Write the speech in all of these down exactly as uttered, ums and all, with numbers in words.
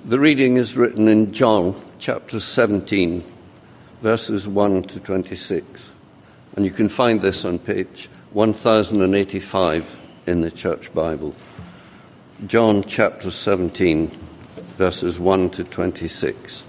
The reading is written in John chapter seventeen, verses one to twenty-six. And you can find this on page one thousand eighty-five in the Church Bible. John chapter seventeen, verses one to twenty-six.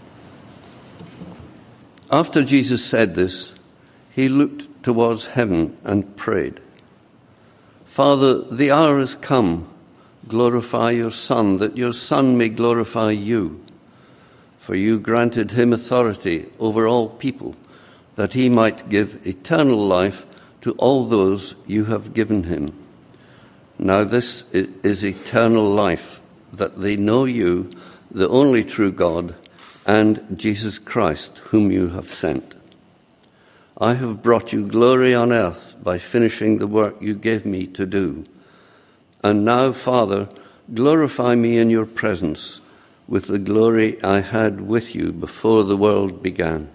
After Jesus said this, he looked towards heaven and prayed, "Father, the hour has come. Glorify your Son, that your Son may glorify you. For you granted him authority over all people, that he might give eternal life to all those you have given him. Now this is eternal life, that they know you, the only true God, and Jesus Christ, whom you have sent. I have brought you glory on earth by finishing the work you gave me to do. And now, Father, glorify me in your presence with the glory I had with you before the world began.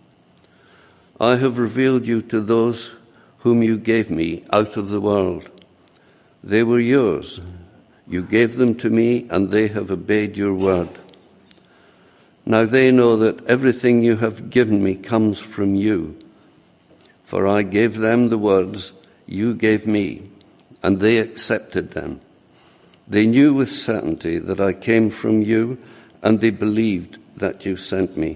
I have revealed you to those whom you gave me out of the world. They were yours. You gave them to me, and they have obeyed your word. Now they know that everything you have given me comes from you. For I gave them the words you gave me, and they accepted them. They knew with certainty that I came from you, and they believed that you sent me.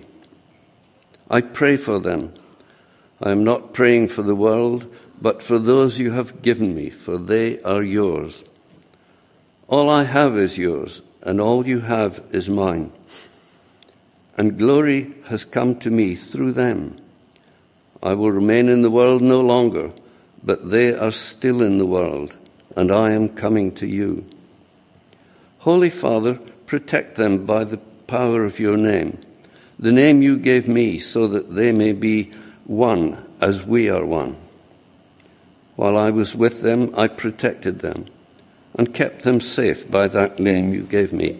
I pray for them. I am not praying for the world, but for those you have given me, for they are yours. All I have is yours, and all you have is mine. And glory has come to me through them. I will remain in the world no longer, but they are still in the world, and I am coming to you. Holy Father, protect them by the power of your name, the name you gave me, so that they may be one as we are one. While I was with them, I protected them and kept them safe by that name you gave me.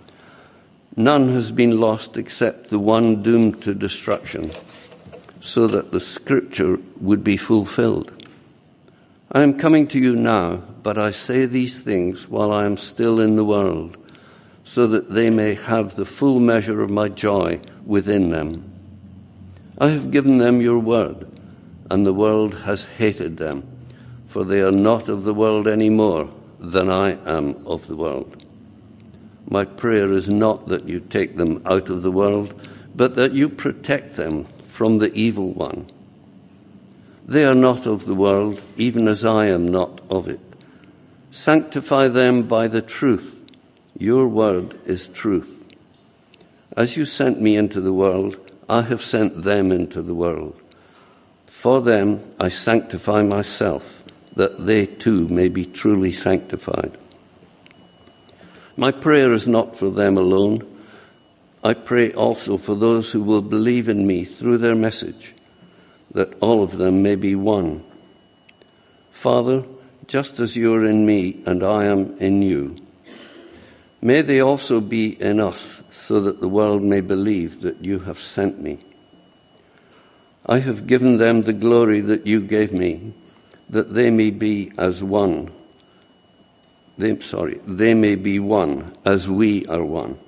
None has been lost except the one doomed to destruction, so that the scripture would be fulfilled. I am coming to you now, but I say these things while I am still in the world, so that they may have the full measure of my joy within them. I have given them your word, and the world has hated them, for they are not of the world any more than I am of the world. My prayer is not that you take them out of the world, but that you protect them from the evil one. They are not of the world, even as I am not of it. Sanctify them by the truth. Your word is truth. As you sent me into the world, I have sent them into the world. For them I sanctify myself, that they too may be truly sanctified. My prayer is not for them alone. I pray also for those who will believe in me through their message, that all of them may be one. Father, just as you are in me and I am in you, may they also be in us, so that the world may believe that you have sent me. I have given them the glory that you gave me, that they may be as one. They, sorry, they may be one as we are one.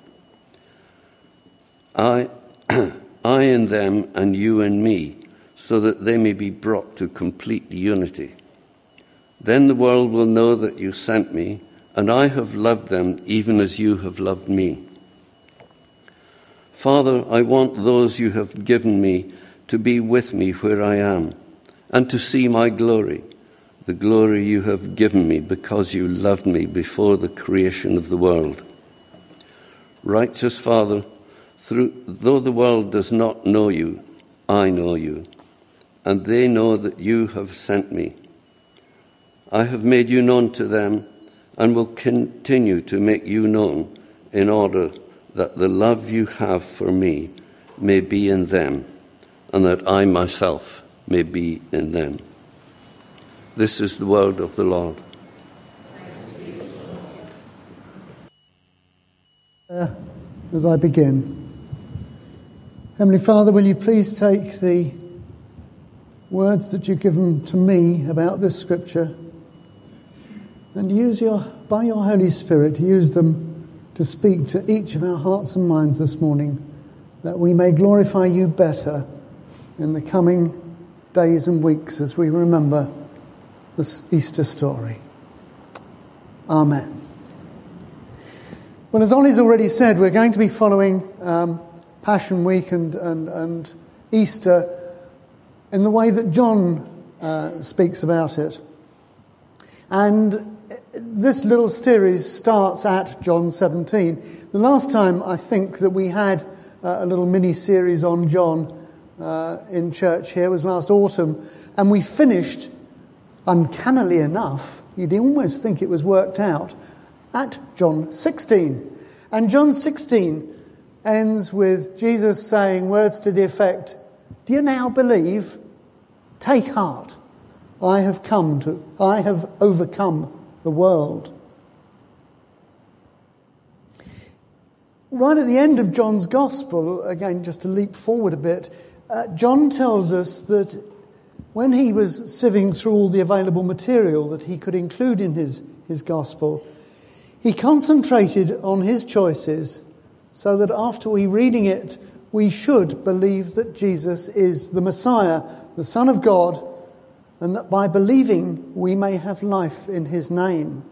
I, I in them and you in me, so that they may be brought to complete unity. Then the world will know that you sent me, and I have loved them even as you have loved me. Father, I want those you have given me to be with me where I am, and to see my glory, the glory you have given me because you loved me before the creation of the world. Righteous Father, through, though the world does not know you, I know you, and they know that you have sent me. I have made you known to them and will continue to make you known, in order that the love you have for me may be in them, and that I myself may be in them. This is the word of the Lord. Uh, as I begin, Heavenly Father, will you please take the words that you've given to me about this scripture and use your, by your Holy Spirit, use them to to speak to each of our hearts and minds this morning, that we may glorify you better in the coming days and weeks as we remember this Easter story. Amen. Well, as Ollie's already said, we're going to be following um, Passion Week and, and, and Easter in the way that John uh, speaks about it. And this little series starts at John seventeen. The last time I think that we had uh, a little mini-series on John uh, in church here was last autumn, and we finished, uncannily enough, you'd almost think it was worked out, at John sixteen. And John sixteen ends with Jesus saying words to the effect, "Do you now believe? Take heart. I have come to, I have overcome the world." Right at the end of John's Gospel, again, just to leap forward a bit, uh, John tells us that when he was sieving through all the available material that he could include in his, his Gospel, he concentrated on his choices so that after we reading it, we should believe that Jesus is the Messiah, the Son of God, and that by believing we may have life in his name.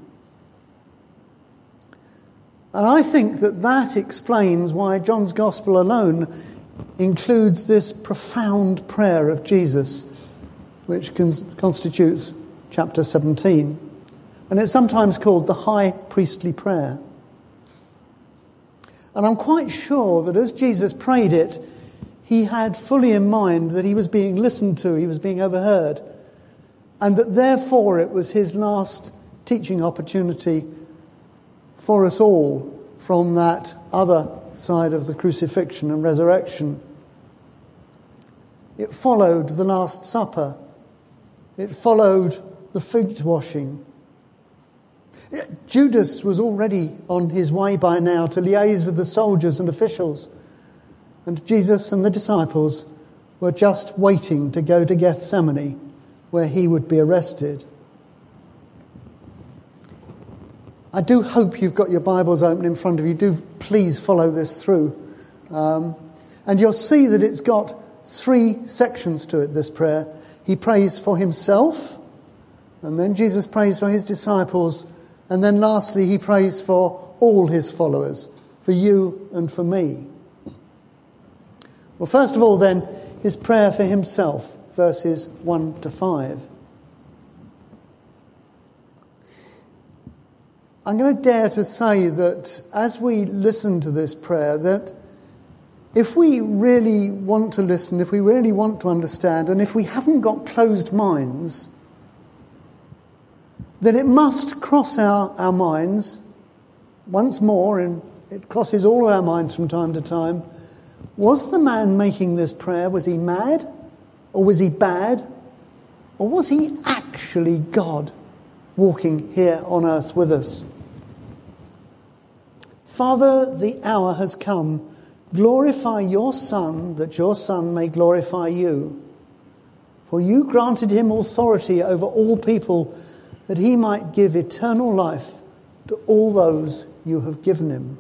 And I think that that explains why John's Gospel alone includes this profound prayer of Jesus, which cons- constitutes chapter seventeen. And it's sometimes called the High Priestly Prayer. And I'm quite sure that as Jesus prayed it, he had fully in mind that he was being listened to, he was being overheard, and that therefore it was his last teaching opportunity for us all from that other side of the crucifixion and resurrection. It followed the Last Supper. It followed the feet washing. Judas was already on his way by now to liaise with the soldiers and officials, and Jesus and the disciples were just waiting to go to Gethsemane, where he would be arrested. I do hope you've got your Bibles open in front of you. Do please follow this through. Um, and you'll see that it's got three sections to it, this prayer. He prays for himself, and then Jesus prays for his disciples, and then lastly he prays for all his followers, for you and for me. Well, first of all then, his prayer for himself. Verses one to five. I'm going to dare to say that as we listen to this prayer, that if we really want to listen, if we really want to understand, and if we haven't got closed minds, then it must cross our, our minds once more, and it crosses all of our minds from time to time. Was the man making this prayer, was he mad? Or was he bad? Or was he actually God walking here on earth with us? Father, the hour has come. Glorify your Son, that your Son may glorify you. For you granted him authority over all people, that he might give eternal life to all those you have given him.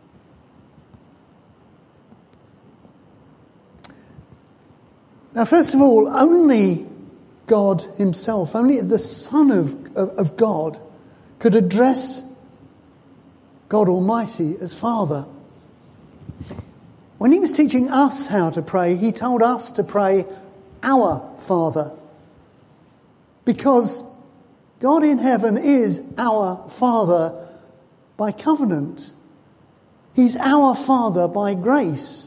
Now, first of all, only God himself, only the Son of, of, of God could address God Almighty as Father. When he was teaching us how to pray, he told us to pray, "Our Father," because God in heaven is our Father by covenant. He's our Father by grace.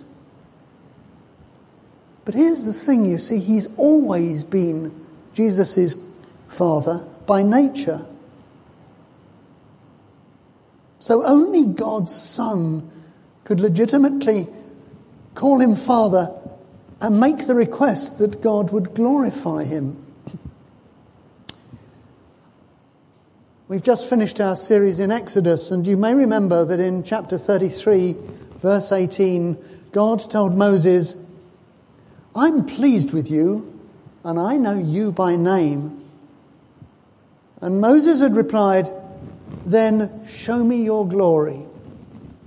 But here's the thing, you see, he's always been Jesus' Father by nature. So only God's Son could legitimately call him Father and make the request that God would glorify him. We've just finished our series in Exodus, and you may remember that in chapter thirty-three, verse eighteen, God told Moses, "I'm pleased with you, and I know you by name." And Moses had replied, "Then show me your glory."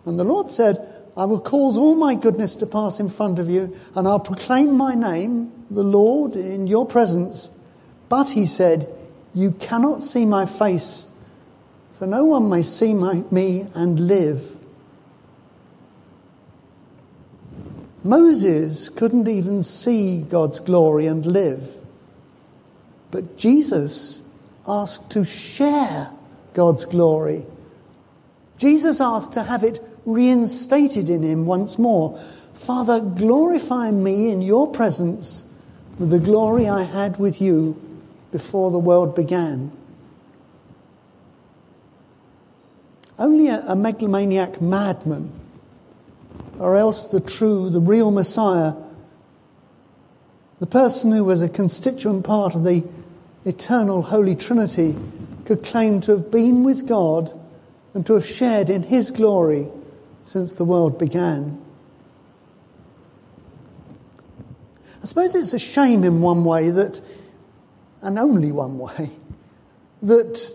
And the Lord said, I will cause all my goodness to pass in front of you, and I'll proclaim my name, the Lord, in your presence. But, he said, you cannot see my face, for no one may see my, me and live. Moses couldn't even see God's glory and live. But Jesus asked to share God's glory. Jesus asked to have it reinstated in him once more. Father, glorify me in your presence with the glory I had with you before the world began. Only a, a megalomaniac madman, or else the true, the real Messiah, the person who was a constituent part of the eternal Holy Trinity, could claim to have been with God and to have shared in his glory since the world began. I suppose it's a shame in one way that, and only one way, that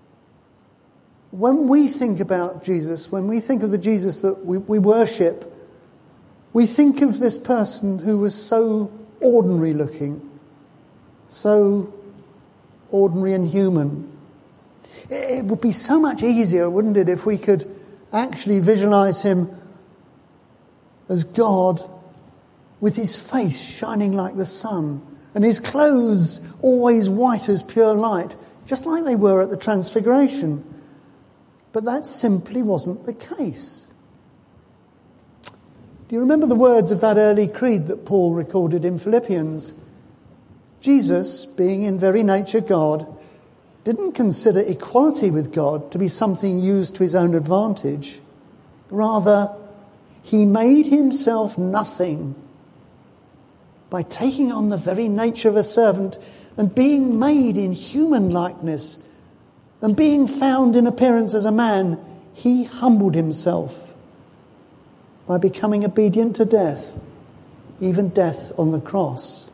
when we think about Jesus, when we think of the Jesus that we, we worship, we think of this person who was so ordinary looking, so ordinary and human. It would be so much easier, wouldn't it, if we could actually visualize him as God with his face shining like the sun and his clothes always white as pure light, just like they were at the Transfiguration. But that simply wasn't the case. Do you remember the words of that early creed that Paul recorded in Philippians? Jesus, being in very nature God, didn't consider equality with God to be something used to his own advantage. Rather, he made himself nothing by taking on the very nature of a servant and being made in human likeness and being found in appearance as a man. He humbled himself by becoming obedient to death, even death on the cross.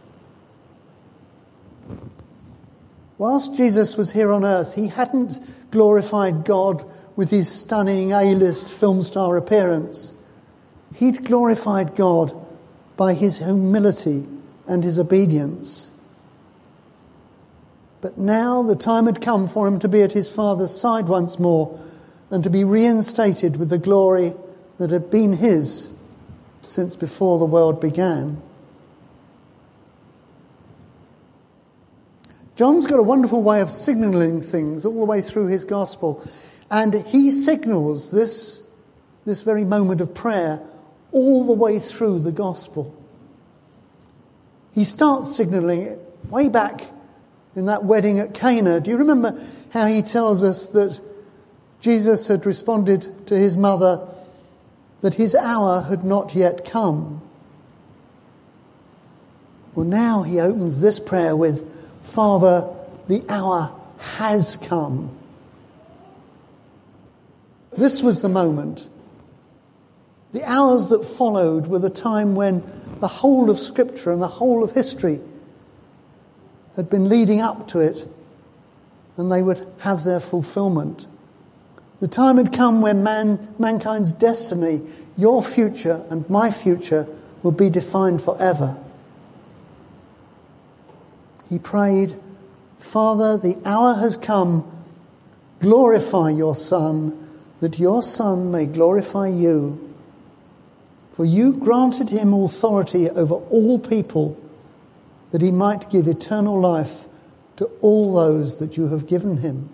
Whilst Jesus was here on earth, he hadn't glorified God with his stunning A-list film star appearance. He'd glorified God by his humility and his obedience. But now the time had come for him to be at his Father's side once more and to be reinstated with the glory that had been his since before the world began. John's got a wonderful way of signalling things all the way through his gospel. And he signals this, this very moment of prayer all the way through the gospel. He starts signalling it way back in that wedding at Cana. Do you remember how he tells us that Jesus had responded to his mother that his hour had not yet come? Well, now he opens this prayer with, Father, the hour has come. This was the moment. The hours that followed were the time when the whole of Scripture and the whole of history had been leading up to it, and they would have their fulfillment. The time had come when man, mankind's destiny, your future and my future, would be defined forever. He prayed, Father, the hour has come. Glorify your Son, that your Son may glorify you. For you granted him authority over all people, that he might give eternal life to all those that you have given him.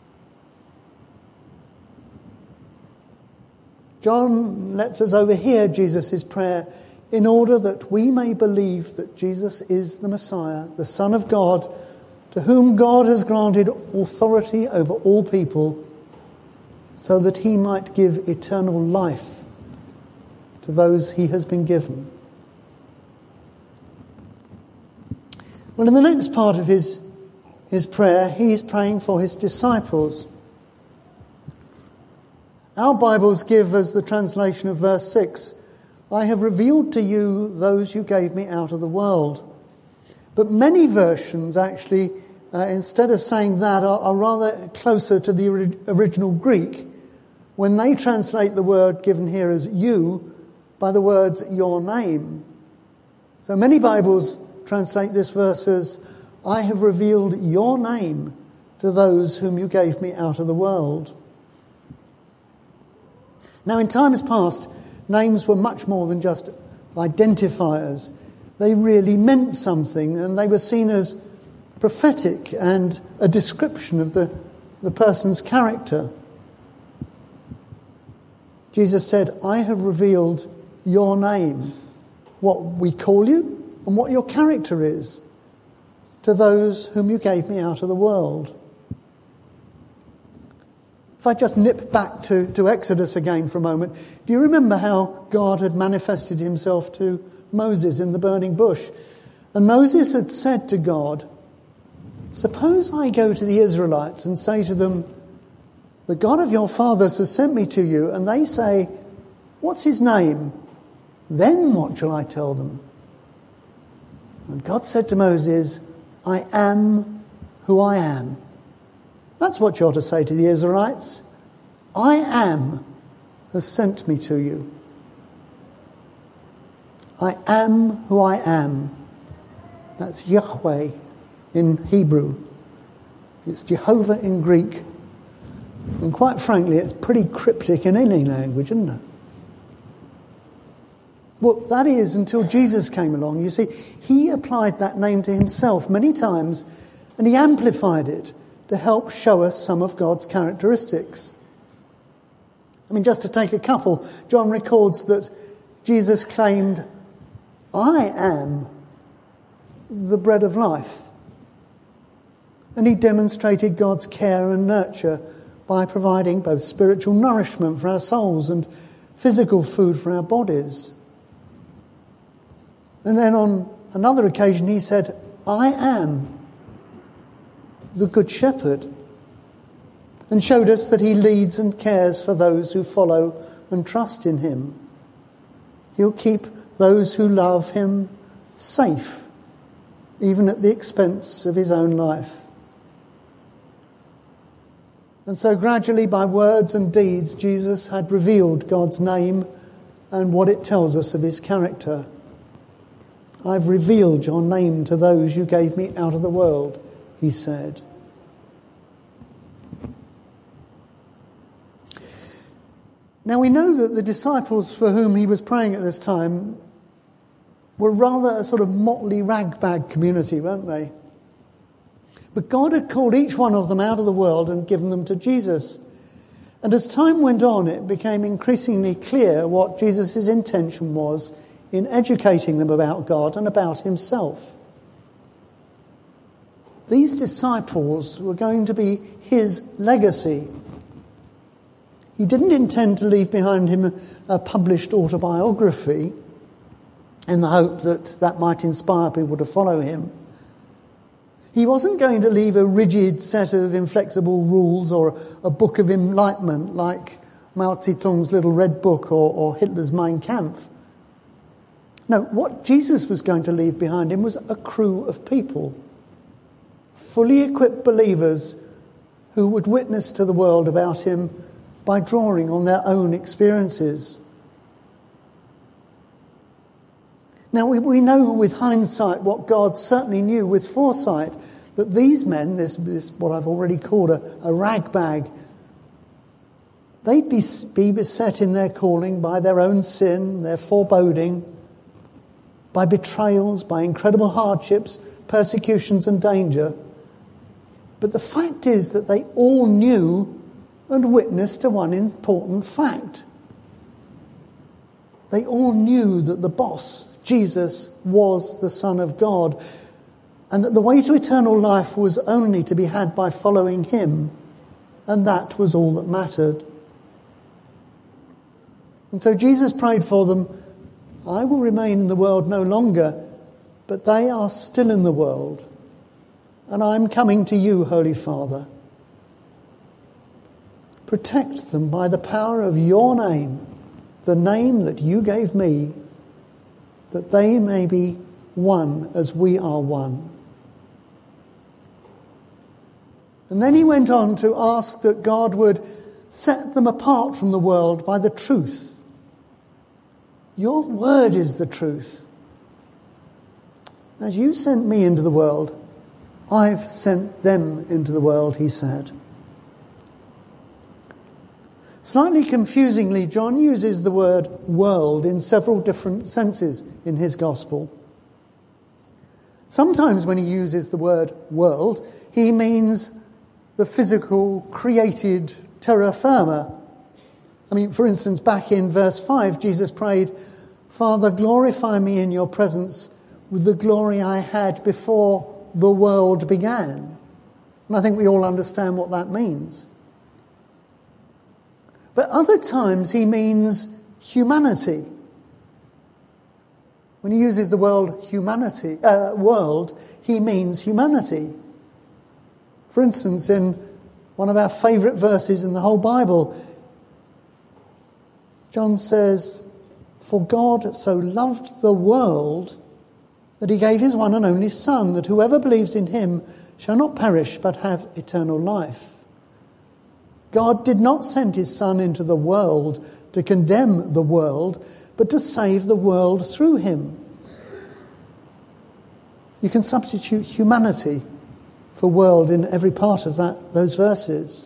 John lets us overhear Jesus' prayer in order that we may believe that Jesus is the Messiah, the Son of God, to whom God has granted authority over all people, so that he might give eternal life to those he has been given. Well, in the next part of his, his prayer, he is praying for his disciples. Our Bibles give us the translation of verse six, I have revealed to you those you gave me out of the world. But many versions actually, uh, instead of saying that, are, are rather closer to the ori- original Greek, when they translate the word given here as you by the words your name. So many Bibles translate this verse as, I have revealed your name to those whom you gave me out of the world. Now, in times past, names were much more than just identifiers. They really meant something, and they were seen as prophetic and a description of the, the person's character. Jesus said, I have revealed your name, what we call you and what your character is, to those whom you gave me out of the world. If I just nip back to, to Exodus again for a moment, do you remember how God had manifested himself to Moses in the burning bush? And Moses had said to God, suppose I go to the Israelites and say to them, the God of your fathers has sent me to you, and they say, what's his name? Then what shall I tell them? And God said to Moses, I am who I am. That's what you're to say to the Israelites. I am has sent me to you. I am who I am. That's Yahweh in Hebrew. It's Jehovah in Greek. And quite frankly, it's pretty cryptic in any language, isn't it? Well, that is until Jesus came along. You see, he applied that name to himself many times, and he amplified it to help show us some of God's characteristics. I mean, just to take a couple, John records that Jesus claimed, I am the bread of life. And he demonstrated God's care and nurture by providing both spiritual nourishment for our souls and physical food for our bodies. And then on another occasion he said, I am the Good Shepherd, and showed us that he leads and cares for those who follow and trust in him. He'll keep those who love him safe, even at the expense of his own life. And so gradually, by words and deeds, Jesus had revealed God's name and what it tells us of his character. I've revealed your name to those you gave me out of the world, he said. Now we know that the disciples for whom he was praying at this time were rather a sort of motley ragbag community, weren't they? But God had called each one of them out of the world and given them to Jesus. And as time went on, it became increasingly clear what Jesus' intention was in educating them about God and about himself. These disciples were going to be his legacy. He didn't intend to leave behind him a published autobiography in the hope that that might inspire people to follow him. He wasn't going to leave a rigid set of inflexible rules or a book of enlightenment like Mao Zedong's Little Red Book or, or Hitler's Mein Kampf. No, what Jesus was going to leave behind him was a crew of people, fully equipped believers who would witness to the world about him by drawing on their own experiences. Now, we, we know with hindsight what God certainly knew with foresight, that these men, this, this what I've already called a, a ragbag, they'd be, be beset in their calling by their own sin, their foreboding, by betrayals, by incredible hardships, persecutions and danger. But the fact is that they all knew and witnessed to one important fact. They all knew that the boss, Jesus, was the Son of God, and that the way to eternal life was only to be had by following him, and that was all that mattered. And so Jesus prayed for them, I will remain in the world no longer, but they are still in the world, and I am coming to you, Holy Father. Protect them by the power of your name, the name that you gave me, that they may be one as we are one. And then he went on to ask that God would set them apart from the world by the truth. Your word is the truth. As you sent me into the world, I've sent them into the world, he said. Slightly confusingly, John uses the word world in several different senses in his gospel. Sometimes when he uses the word world, he means the physical, created terra firma. I mean, for instance, back in verse five, Jesus prayed, "Father, glorify me in your presence with the glory I had before the world began." And I think we all understand what that means. But other times he means humanity. When he uses the word humanity, uh, world, he means humanity. For instance, in one of our favourite verses in the whole Bible, John says, "For God so loved the world that he gave his one and only Son, that whoever believes in him shall not perish but have eternal life." God did not send his Son into the world to condemn the world, but to save the world through him. You can substitute humanity for world in every part of that those verses.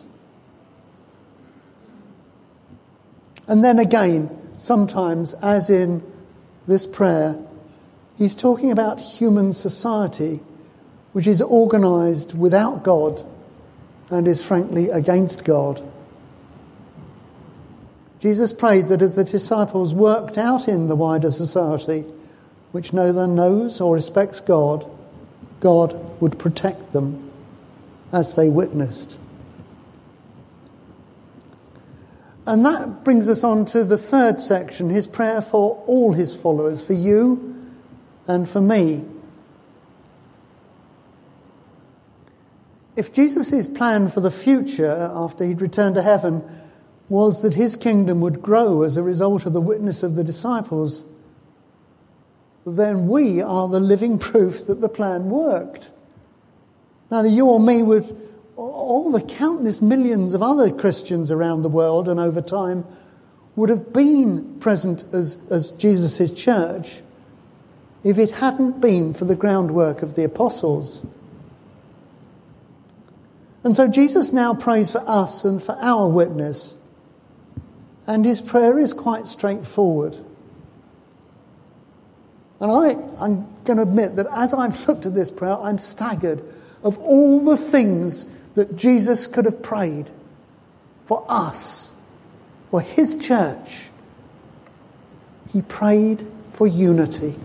And then again, sometimes, as in this prayer, he's talking about human society, which is organised without God and is frankly against God. Jesus prayed that as the disciples worked out in the wider society, which neither knows or respects God, God would protect them as they witnessed. And that brings us on to the third section, his prayer for all his followers, for you and for me. If Jesus' plan for the future, after he'd returned to heaven, was that his kingdom would grow as a result of the witness of the disciples, then we are the living proof that the plan worked. Neither you or me would, all the countless millions of other Christians around the world and over time would have been present as, as Jesus' church if it hadn't been for the groundwork of the apostles. And so Jesus now prays for us and for our witness. And his prayer is quite straightforward. And I, I'm going to admit that as I've looked at this prayer, I'm staggered of all the things that Jesus could have prayed for us, for his church. He prayed for unity.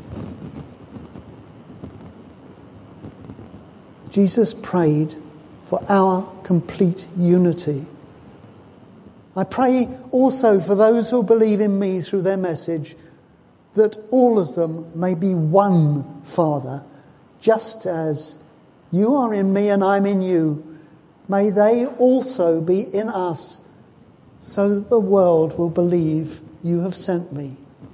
Jesus prayed for our complete unity. I pray also for those who believe in me through their message, that all of them may be one, Father, just as you are in me and I'm in you. May they also be in us, so that the world will believe you have sent me.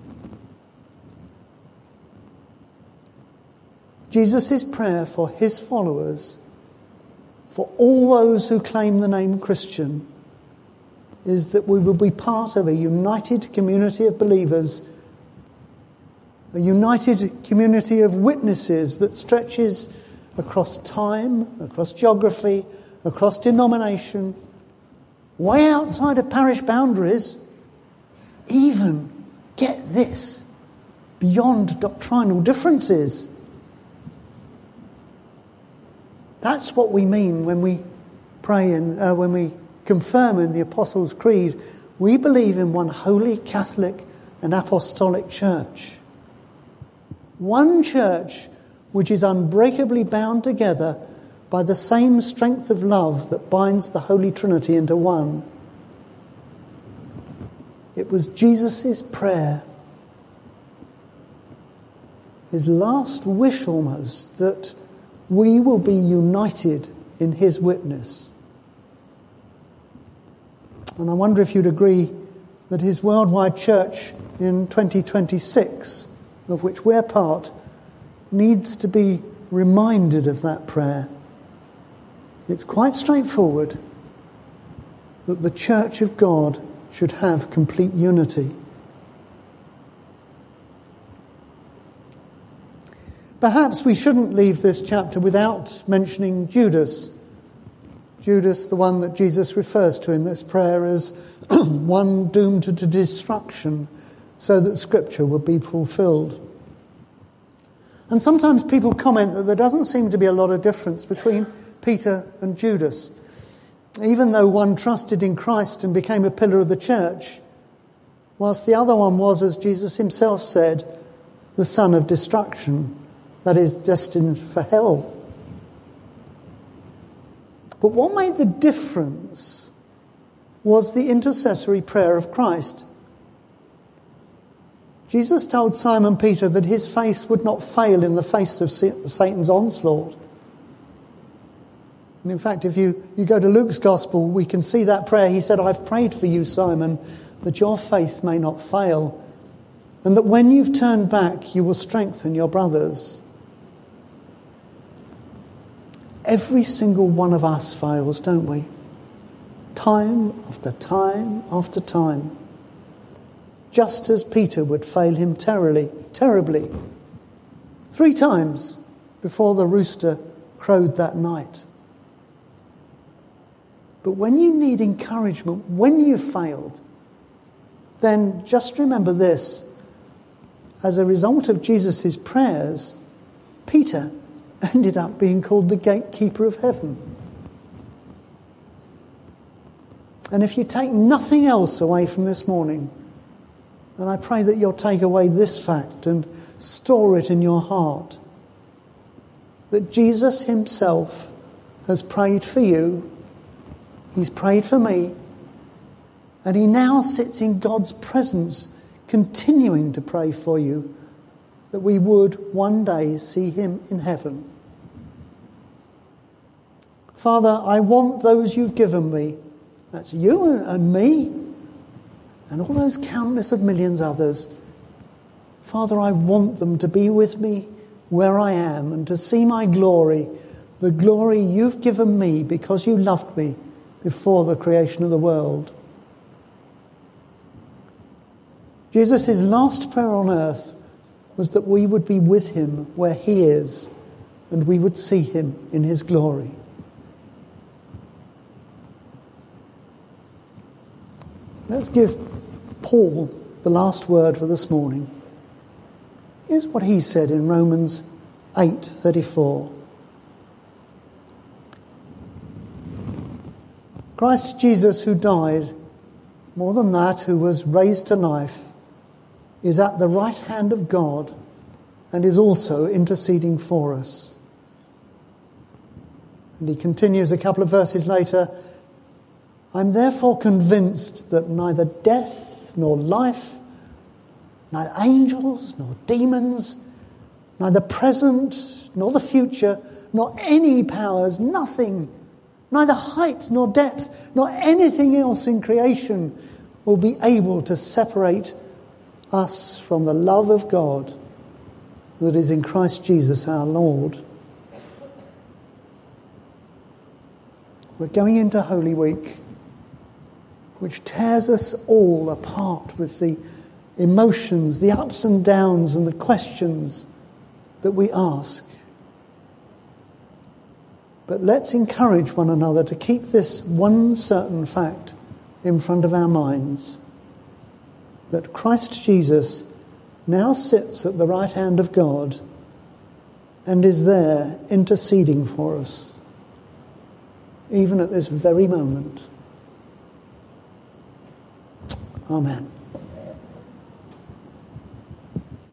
Jesus' prayer for his followers, for all those who claim the name Christian, is that we will be part of a united community of believers, a united community of witnesses that stretches across time, across geography, across denomination, way outside of parish boundaries, even, get this, beyond doctrinal differences. That's what we mean when we pray and uh, when we confirm in the Apostles' Creed, we believe in one holy, Catholic and Apostolic Church. One church which is unbreakably bound together by the same strength of love that binds the Holy Trinity into one. It was Jesus' prayer, his last wish almost, that we will be united in his witness. And I wonder if you'd agree that his worldwide church in twenty twenty-six, of which we're part, needs to be reminded of that prayer. It's quite straightforward. that the church of God should have complete unity. Perhaps we shouldn't leave this chapter without mentioning Judas. Judas, the one that Jesus refers to in this prayer as one doomed to destruction so that Scripture would be fulfilled. And sometimes people comment that there doesn't seem to be a lot of difference between Peter and Judas. Even though one trusted in Christ and became a pillar of the church, whilst the other one was, as Jesus himself said, the son of destruction, that is, destined for hell. But what made the difference was the intercessory prayer of Christ. Jesus told Simon Peter that his faith would not fail in the face of Satan's onslaught. And in fact, if you, you go to Luke's Gospel, we can see that prayer. He said, I've prayed for you, Simon, that your faith may not fail, and that when you've turned back, you will strengthen your brothers. Every single one of us fails, don't we? Time after time after time. Just as Peter would fail him terribly, terribly. Three times before the rooster crowed that night. But when you need encouragement, when you've failed, then just remember this. As a result of Jesus' prayers, Peter ended up being called the gatekeeper of heaven. And if you take nothing else away from this morning, then I pray that you'll take away this fact and store it in your heart. That Jesus himself has prayed for you. He's prayed for me. And he now sits in God's presence, continuing to pray for you, that we would one day see him in heaven. Father, I want those you've given me. That's you and me and all those countless of millions others. Father, I want them to be with me where I am and to see my glory, the glory you've given me because you loved me before the creation of the world. Jesus' last prayer on earth was that we would be with him where he is and we would see him in his glory. Let's give Paul the last word for this morning. Here's what he said in Romans eight thirty-four. Christ Jesus, who died, more than that, who was raised to life, is at the right hand of God and is also interceding for us. And he continues a couple of verses later, I'm therefore convinced that neither death nor life, neither angels nor demons, neither present nor the future, nor any powers, nothing, neither height nor depth, nor anything else in creation will be able to separate us from the love of God that is in Christ Jesus our Lord. We're going into Holy Week, which tears us all apart with the emotions, the ups and downs and the questions that we ask. But let's encourage one another to keep this one certain fact in front of our minds, that Christ Jesus now sits at the right hand of God and is there interceding for us, even at this very moment. Amen.